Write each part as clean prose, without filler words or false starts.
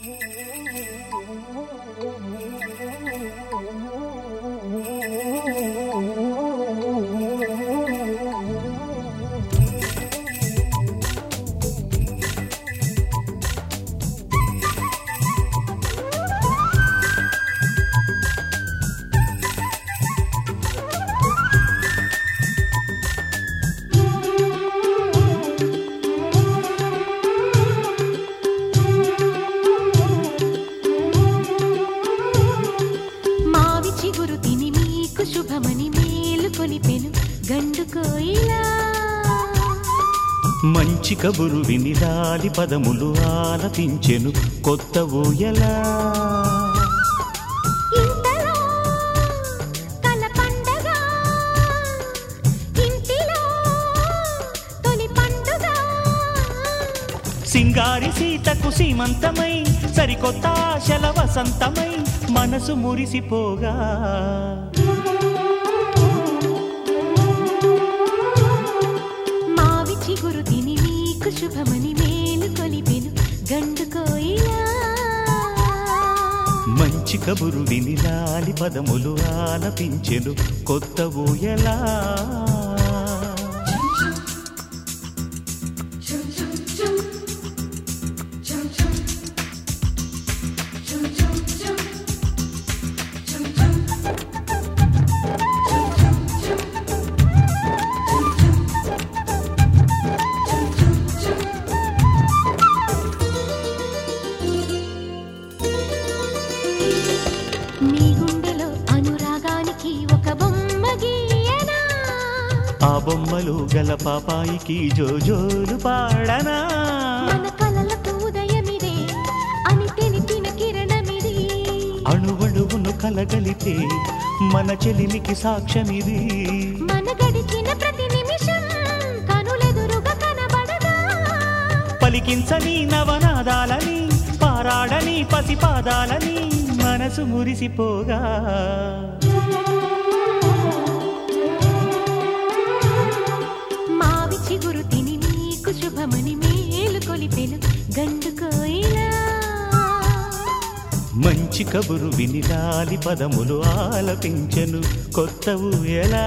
మంచి కబురు విని లాలి పదములు ఆలపించెను కొత్త ఊయల. సింగారి సీతకు సీమంతమై సరికొత్త ఆశల వసంతమై మనసు మురిసిపోగా. శుభమని మేలు కొలిపెను గండు కోయిలా. మంచి కబురు విని లాలి పదములు ఆలపించెను కొత్త ఊయలా. ఆ బొమ్మలు గల పాపాయికి జోజోలు పాడనా. మన కలలకు ఉదయమిదే అని తెలిపిన కిరణమిది. అణువణువును కలగలితే మన చెలిమికి సాక్ష్యమిది. మన గడిచిన ప్రతి నిమిషం కనులెదురుగా కనబడదా. పలికించని నవనాదాలని పారాడని పసిపాదాలని మనసు మురిసిపోగా. చిగురు తిని నీకు శుభమని మేలు కొలిపెను గండు కోయిలా. మంచి కబురు విని లాలి పదములు ఆలపించెను కొత్త ఊయలా.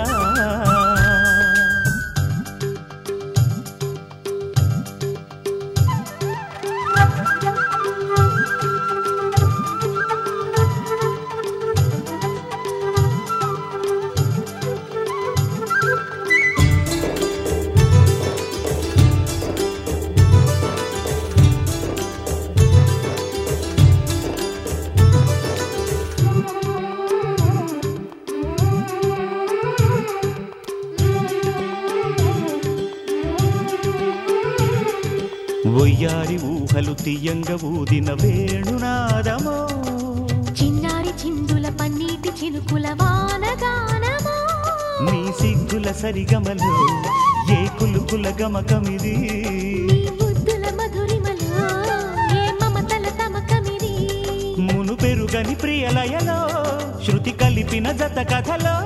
ఒయ్యారి ఊహలు తీయంగ ఊదిన వేణునాదమో. చిన్నారి చిందుల పన్నీటి చినుకుల వానగానమో. నీ సిగ్గుల సరిగమలు ఏ కులుకుల గమకమిది. నీ బుద్ధుల మధురిమలో ఏ మమతల తమకమిది. మును పెరుగని ప్రియలయలో శృతి కలిపిన జత కథలో.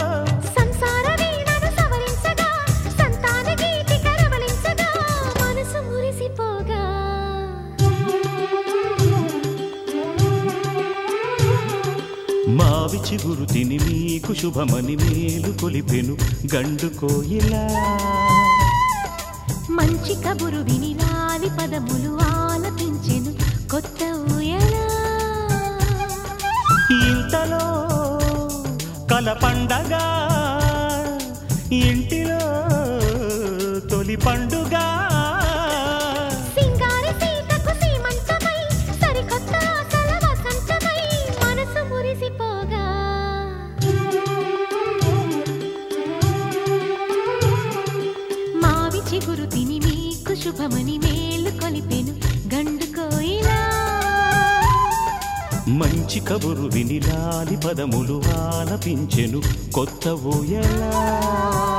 మావి చిగురు తిని మీకు శుభమని మేలు కొలిపెను గండు కోయిలా. మంచి కబురు విని లాలి పదములు ఆలపించెను కొత్త ఊయలా. ఇంతలో కల పండగ ఇంటిలో తొలి పండుగ. చిగురు తిని మీకు శుభమని మేలు కొలిపెను గండు కోయిలా. మంచి కబురు విని లాలి పదములు ఆలపించెను కొత్త ఊయలా.